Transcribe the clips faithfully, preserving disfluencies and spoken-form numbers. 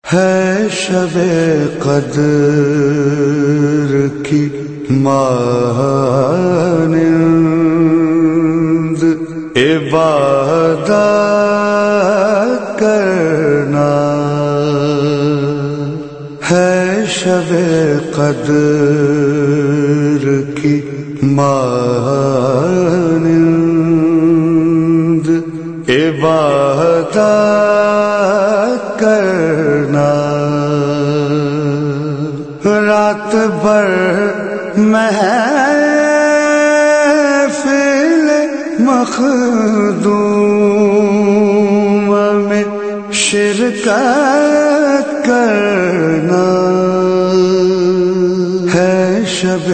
ہے شب قدر کی مانند عبادت کرنا، ہے شب قدر کی مانند عبادت کرنا، رات بھر محفل مخدوم میں شرکت کرنا، ہے شب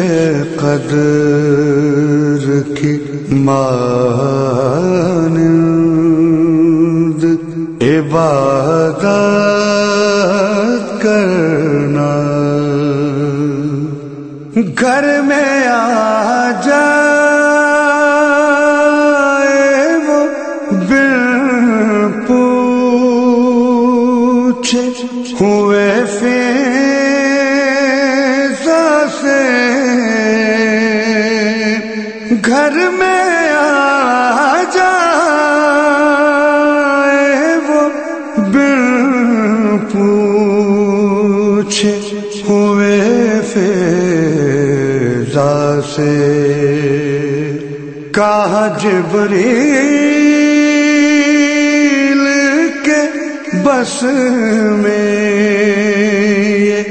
قدر کی مانند عبادت کرنا، گھر میں آ جائے وہ بن پوچھے ہوئے فضا سے، گھر میں آ جائے وہ بن پوچھے ہوئے فضا سے، کہا جبریل کے بس میں یہ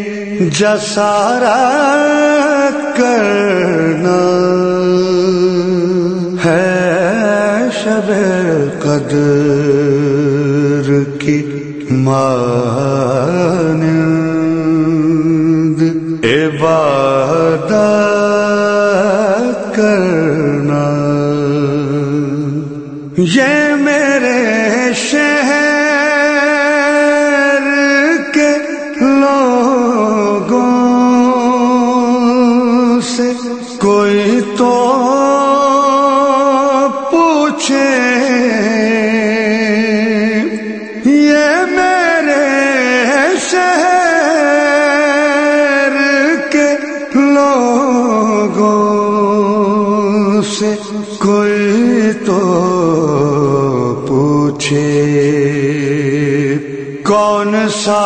جسارت کرنا، ہے شب قدر کی مانند عبادت کرنا، یہ میرے شہر کے لوگوں سے کوئی تو پوچھے، یہ میرے شہر کے لوگوں سے کوئی تو پوچھے، کون سا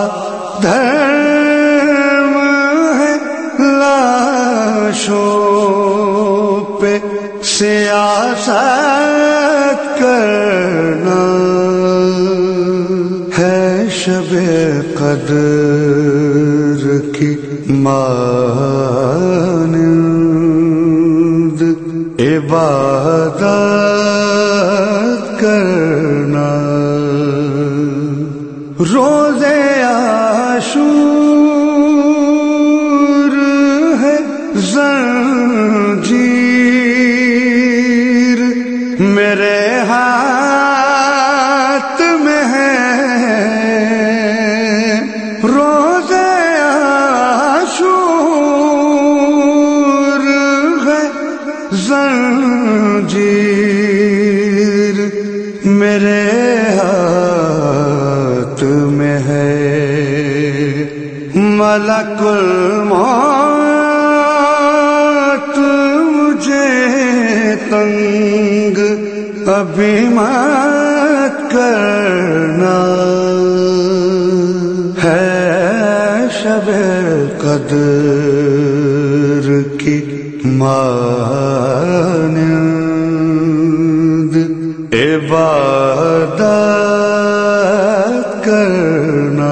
دھرم ہے لاشوں پہ سیاست کرنا، ہے شب قدر کی مانند عبادت کرنا، روزے عاشور ہے زنجیر میرے ہاتھ میں ہے، روزے عاشور ہے زنجیر میرے ہاتھ میں ہے، ملک الموت مجھے تنگ ابھی مت کرنا، ہے شب قدر کی مانند عبادت کرنا،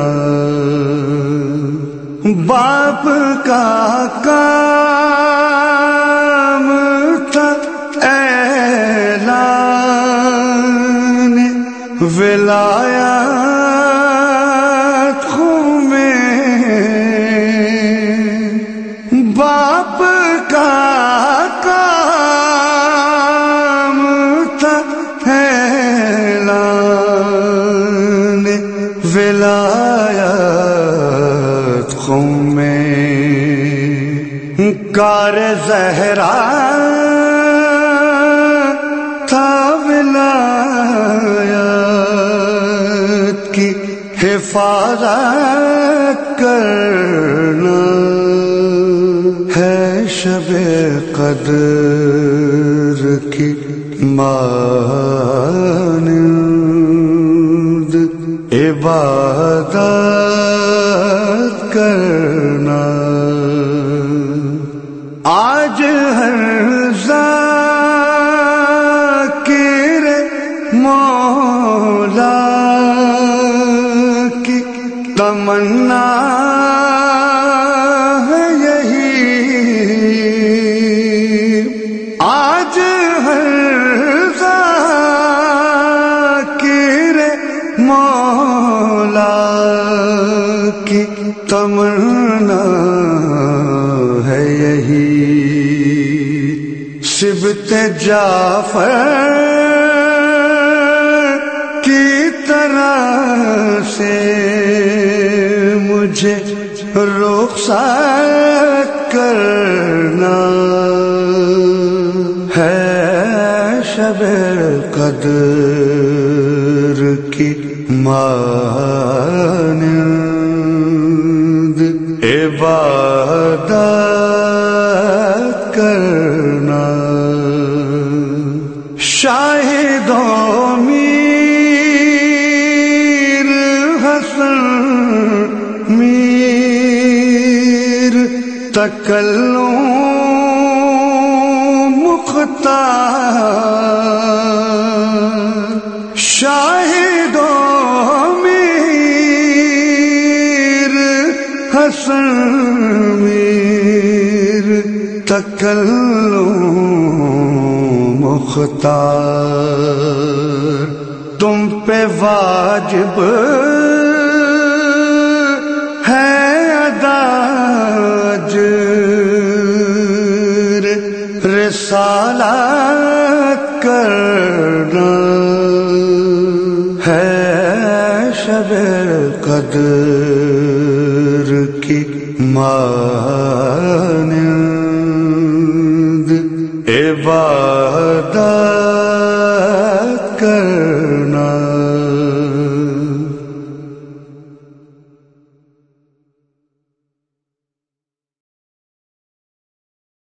باپ کا کام تھا اعلان ولایت خوں میں، باپ کا کام تھا اعلان ولایت خوں میں، کار زہرا تھا ولایت کی حفاظت کرنا ہے شب قدر کی مانند عبادت کرنا آج ہر ذاکر مولا کی تمنا ہے یہی آج ہر ذاکر مولا کی تمنا ہے یہی سبط جعفر کی طرح سے مجھے رخصت کرنا ہے شب قدر کی مانند عبادت کرنا شاہدوں میر حسن میر تکلم مختار شاہدوں میر حسن میر تکلم مختار تم پہ واجب ہے اداج رسالت کرنا ہے شب قدر کی مانند عبادت کرنا